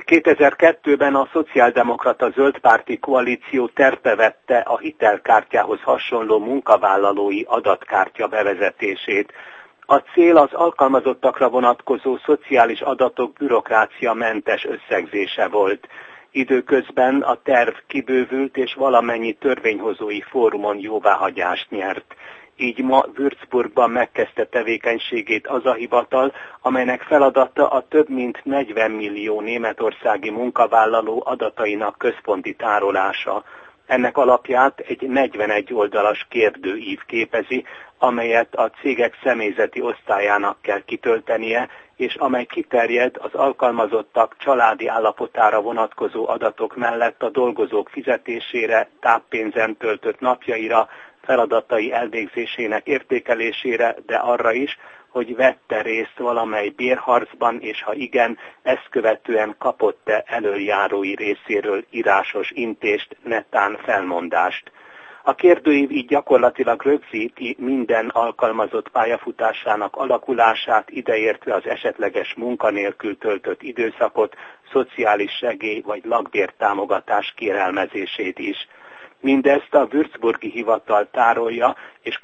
2002-ben a szociáldemokrata zöldpárti koalíció tervbe vette a hitelkártyához hasonló munkavállalói adatkártya bevezetését. A cél az alkalmazottakra vonatkozó szociális adatok bürokráciamentes összegzése volt. Időközben a terv kibővült és valamennyi törvényhozói fórumon jóváhagyást nyert. Így ma Würzburgban megkezdte tevékenységét az a hivatal, amelynek feladata a több mint 40 millió németországi munkavállaló adatainak központi tárolása. Ennek alapját egy 41 oldalas kérdőív képezi, amelyet a cégek személyzeti osztályának kell kitöltenie, és amely kiterjed az alkalmazottak családi állapotára vonatkozó adatok mellett a dolgozók fizetésére, táppénzen töltött napjaira, feladatai elvégzésének értékelésére, de arra is, hogy vette részt valamely bérharcban, és ha igen, ezt követően kapott-e elöljárói részéről írásos intést, netán felmondást. A kérdőív így gyakorlatilag rögzíti minden alkalmazott pályafutásának alakulását, ideértve az esetleges munkanélkül töltött időszakot, szociális segély vagy lakbértámogatás kérelmezését is. Mindezt a würzburgi hivatal tárolja, és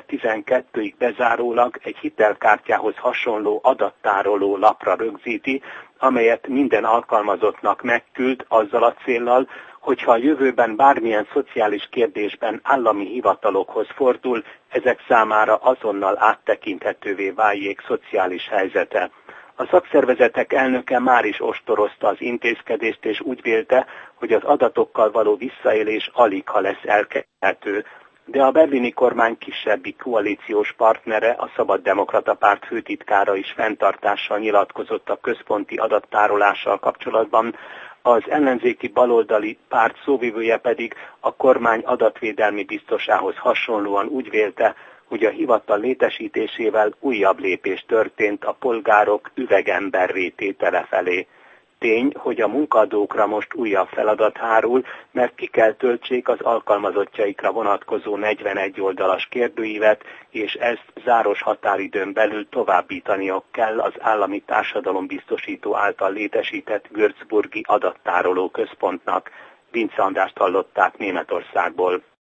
2012-ig bezárólag egy hitelkártyához hasonló adattároló lapra rögzíti, amelyet minden alkalmazottnak megküld azzal a céllal, hogyha a jövőben bármilyen szociális kérdésben állami hivatalokhoz fordul, ezek számára azonnal áttekinthetővé váljék szociális helyzete. A szakszervezetek elnöke már is ostorozta az intézkedést, és úgy vélte, hogy az adatokkal való visszaélés aligha lesz elkerülhető. De a berlini kormány kisebbik koalíciós partnere, a Szabaddemokrata Párt főtitkára is fenntartással nyilatkozott a központi adattárolással kapcsolatban, az ellenzéki baloldali párt szóvivője pedig a kormány adatvédelmi biztosához hasonlóan úgy vélte, hogy a hivatal létesítésével újabb lépés történt a polgárok üvegemberré tétele felé. Tény, hogy a munkaadókra most újabb feladat hárul, mert ki kell töltsék az alkalmazottjaikra vonatkozó 41 oldalas kérdőívet, és ezt záros határidőn belül továbbítaniuk kell az állami társadalombiztosító által létesített würzburgi adattároló központnak. Vince Andrást hallották Németországból.